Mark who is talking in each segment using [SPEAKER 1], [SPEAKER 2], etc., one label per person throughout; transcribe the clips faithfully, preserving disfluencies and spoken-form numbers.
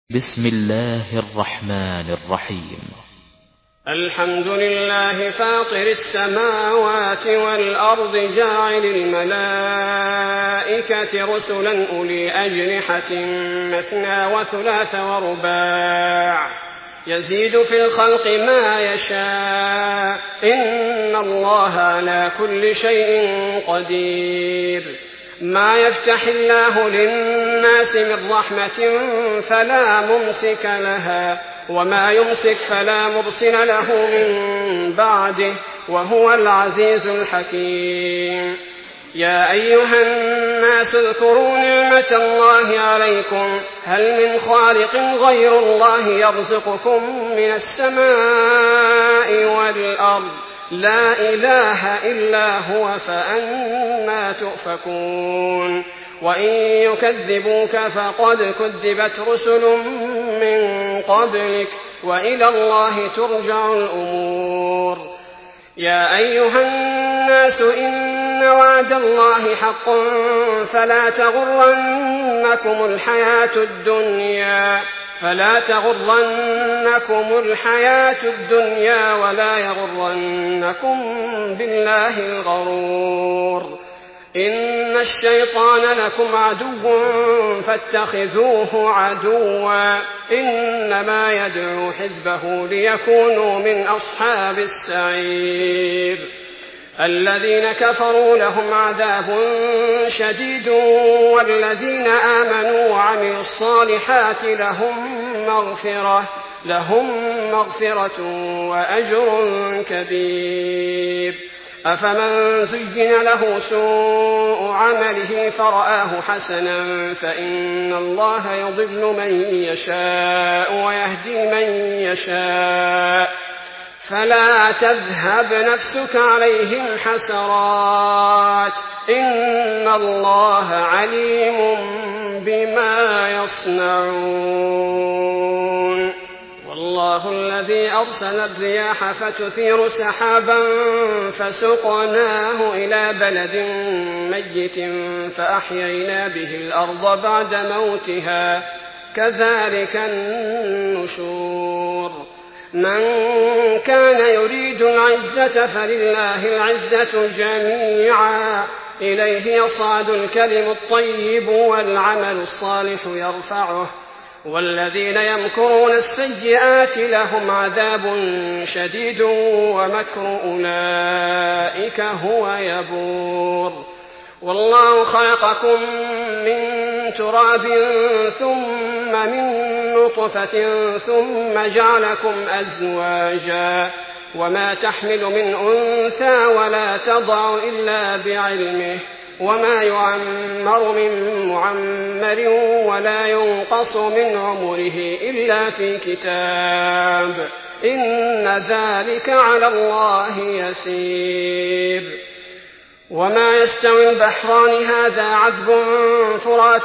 [SPEAKER 1] بسم الله الرحمن الرحيم.
[SPEAKER 2] الحمد لله فاطر السماوات والأرض جاعل الملائكة رسلا أولي أجنحة مثنى وثلاث ورباع يزيد في الخلق ما يشاء إن الله على كل شيء قدير. ما يفتح الله للناس من رحمة فلا ممسك لها وما يمسك فلا مرسل له من بعده وهو العزيز الحكيم. يا أيها الناس اذكروا نعمة الله عليكم هل من خالق غير الله يرزقكم من السماء والأرض لا إله إلا هو فأنى تؤفكون. وإن يكذبوك فقد كذبت رسل من قبلك وإلى الله ترجع الأمور. يا أيها الناس إن وعد الله حق فلا تغرنكم الحياة الدنيا فلا تغرنكم الحياة الدنيا ولا يغرنكم بالله الغرور. إن الشيطان لكم عدو فاتخذوه عدوا إنما يدعو حزبه ليكونوا من أصحاب السعير. الذين كفروا لهم عذاب شديد والذين آمنوا وعملوا الصالحات لهم مغفرة لهم مغفرة وأجر كبير. أفمن زين له سوء عمله فرآه حسنا فإن الله يضل من يشاء ويهدي من يشاء فلا تذهب نفسك عليهم حسرات إن الله عليم بما يصنعون. والله الذي أرسل الرياح فتثير سحابا فسقناه إلى بلد ميت فأحيينا به الأرض بعد موتها كذلك النشور. من كان يريد العزة فلله العزة جميعا إليه يصعد الكلم الطيب والعمل الصالح يرفعه والذين يمكرون السيئات لهم عذاب شديد ومكر أولئك هو يبور. والله خلقكم من تراب ثم من نطفة ثم جعلكم أزواجا وما تحمل من أنثى ولا تضع إلا بعلمه وما يعمر من معمر ولا ينقص من عمره إلا في كتاب إن ذلك على الله يسير. وما يستوي البحران هذا عذب فرات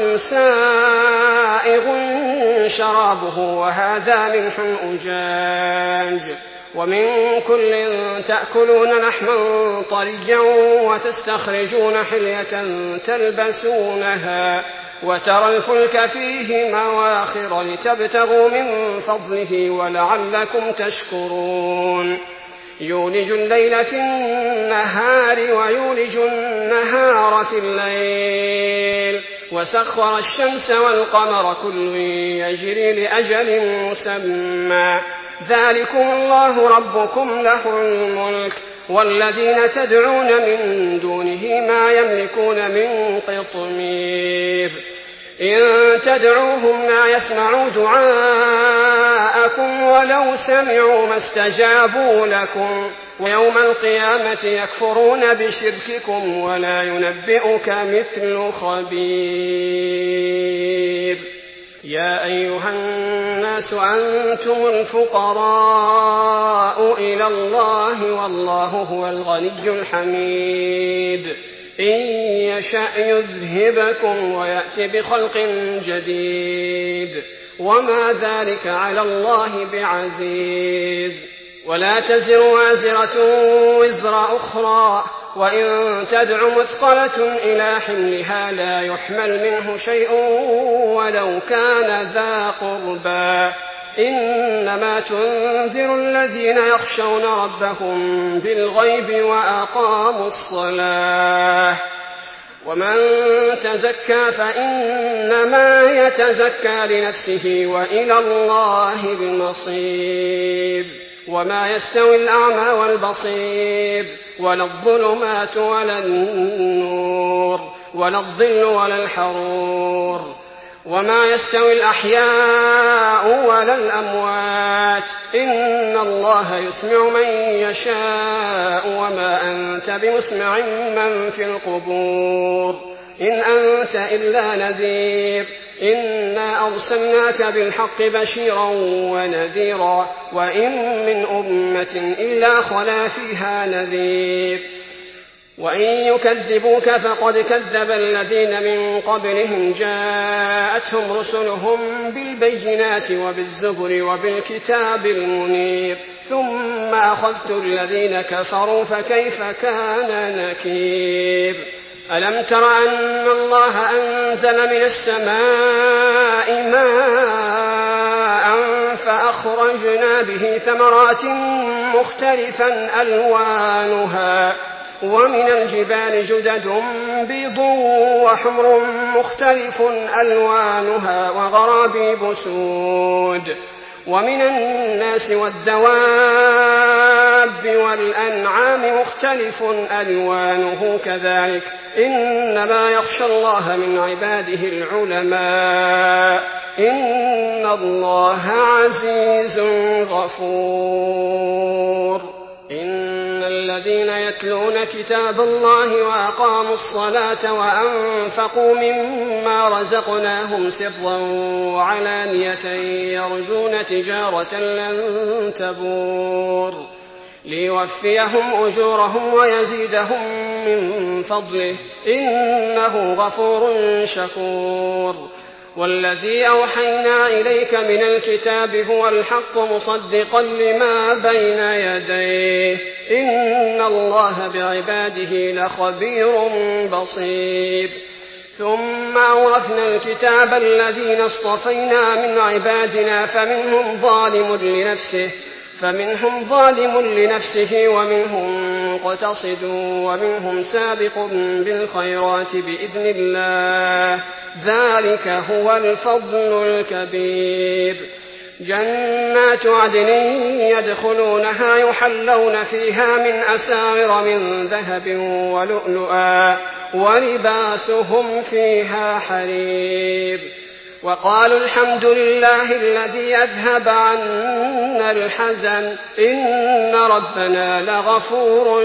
[SPEAKER 2] سائغ شرابه وهذا ملح أجاج ومن كل تأكلون لحما طريا وتستخرجون حلية تلبسونها وترى الفلك فيه مواخر لتبتغوا من فضله ولعلكم تشكرون. يولج الليل في النهار ويولج النهار في الليل وسخر الشمس والقمر كل يجري لأجل مسمى ذلكم الله ربكم له الملك والذين تدعون من دونه ما يملكون من قطمير. إن تدعوهم لا يسمعوا دعاءكم ولو سمعوا ما استجابوا لكم ويوم القيامة يكفرون بشرككم ولا ينبئك مثل خبير. يا أيها الناس أنتم الفقراء إلى الله والله هو الغني الحميد. إن يشأ يذهبكم ويأتي بخلق جديد وما ذلك على الله بعزيز. ولا تزر وازرة وزر أخرى وإن تدع مثقلة إلى حملها لا يحمل منه شيء ولو كان ذا قربى إنما تنذر الذين يخشون ربهم بالغيب وأقاموا الصلاة ومن تزكى فإنما يتزكى لنفسه وإلى الله المصير وما يستوي الأعمى والبصير ولا الظلمات ولا النور ولا الظل ولا الحرور وما يستوي الأحياء ولا الأموات إن الله يسمع من يشاء وما أنت بمسمع من في القبور إن أنت إلا نذير إنا أرسلناك بالحق بشيرا ونذيرا وإن من أمة إلا خلا فيها نذير وإن يكذبوك فقد كذب الذين من قبلهم جاءتهم رسلهم بالبينات وبالزبر وبالكتاب المنير ثم أخذت الذين كفروا فكيف كان نكير ألم تر أن الله أنزل من السماء ماء فأخرجنا به ثمرات مختلفا ألوانها ومن الجبال جدد بيض وحمر مختلف ألوانها وغرابيب سود ومن الناس والدواب والأنعام مختلف ألوانه كذلك إنما يخشى الله من عباده العلماء إن الله عزيز غفور إن الذين يتلون كتاب الله وأقاموا الصلاة وأنفقوا مما رزقناهم سرا وعلانية يرجون تجارة لن تبور ليوفيهم أجورهم ويزيدهم من فضله إنه غفور شكور والذي أوحينا إليك من الكتاب هو الحق مصدقا لما بين يديه إن الله بعباده لخبير بصير ثم أورثنا الكتاب الذين اصطفينا من عبادنا فمنهم ظالم لنفسه فمنهم ظالم لنفسه ومنهم مقتصد ومنهم سابق بالخيرات بإذن الله ذلك هو الفضل الكبير جنات عدن يدخلونها يحلون فيها من أساور من ذهب ولؤلؤا ولباسهم فيها حرير وقالوا الحمد لله الذي أذهب عنا الحزن إن ربنا لغفور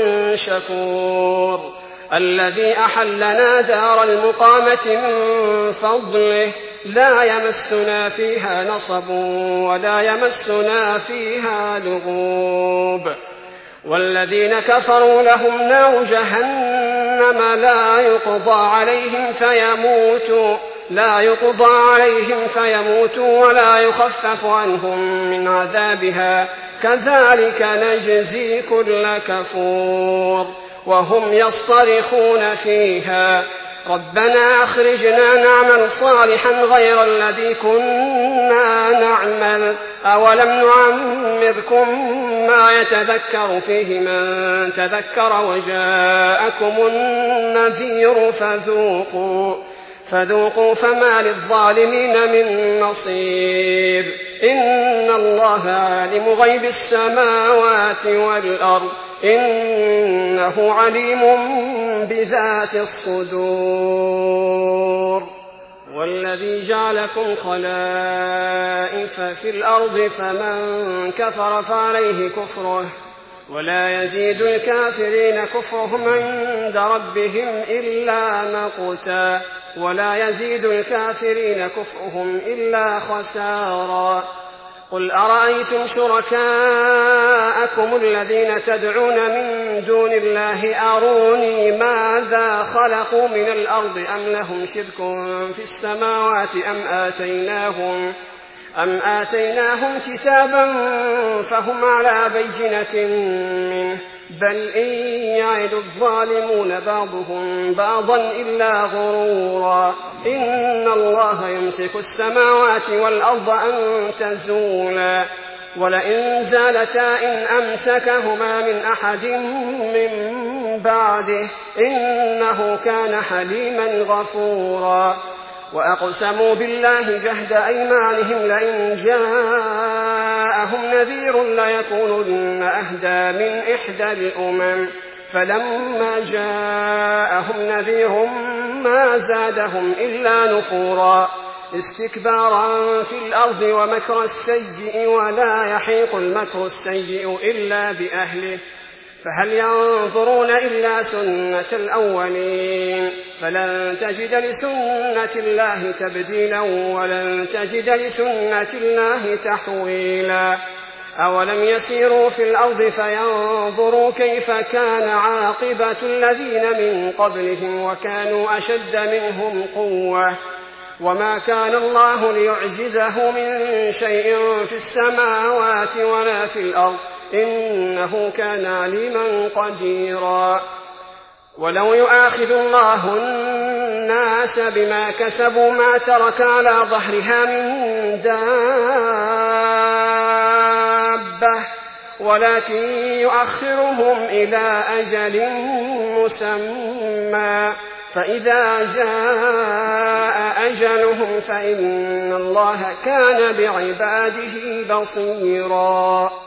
[SPEAKER 2] شكور الذي أحلنا دار المقامة من فضله لا يمسنا فيها نصب ولا يمسنا فيها لغوب والذين كفروا لهم نار جهنم لا يقضى عليهم فيموتوا لا يقضى عليهم فيموتوا ولا يخفف عنهم من عذابها كذلك نجزي كل كفور وهم يصطرخون فيها ربنا أخرجنا نعمل صالحا غير الذي كنا نعمل أولم نعمركم ما يتذكر فيه من تذكر وجاءكم النذير فذوقوا فذوقوا فما للظالمين من نصير إن الله عالم غيب السماوات والأرض إنه عليم بذات الصدور والذي جعلكم خلائف في الأرض فمن كفر فعليه كفره ولا يزيد الكافرين كفرهم عند ربهم إلا مقتا ولا يزيد الكافرين كفرهم إلا خسارا قل أرأيتم شركاءكم الذين تدعون من دون الله أروني ماذا خلقوا من الأرض أم لهم شرك في السماوات أم آتيناهم أم آتيناهم كتابا فهم على بينة منه بل إن يعد الظالمون بعضهم بعضا إلا غرورا إن الله يمسك السماوات والأرض أن تزولا ولئن زالتا إن أمسكهما من أحد من بعده إنه كان حليما غفورا وأقسموا بالله جهد أيمانهم لئن جاءهم نذير ليكونن أهدى من إحدى الأمم فلما جاءهم نذير ما زادهم إلا نفورا استكبارا في الأرض ومكر السيء ولا يحيق المكر السيء إلا بأهله فهل ينظرون إلا سنة الأولين فلن تجد لسنة الله تبديلا ولن تجد لسنة الله تحويلا أولم يسيروا في الأرض فينظروا كيف كان عاقبة الذين من قبلهم وكانوا أشد منهم قوة وما كان الله ليعجزه من شيء في السماوات ولا في الأرض إنه كان عليما قديرا ولو يؤاخذ الله الناس بما كسبوا ما ترك على ظهرها من دابة ولكن يؤخرهم إلى أجل مسمى فإذا جاء أجلهم فإن الله كان بعباده بصيرا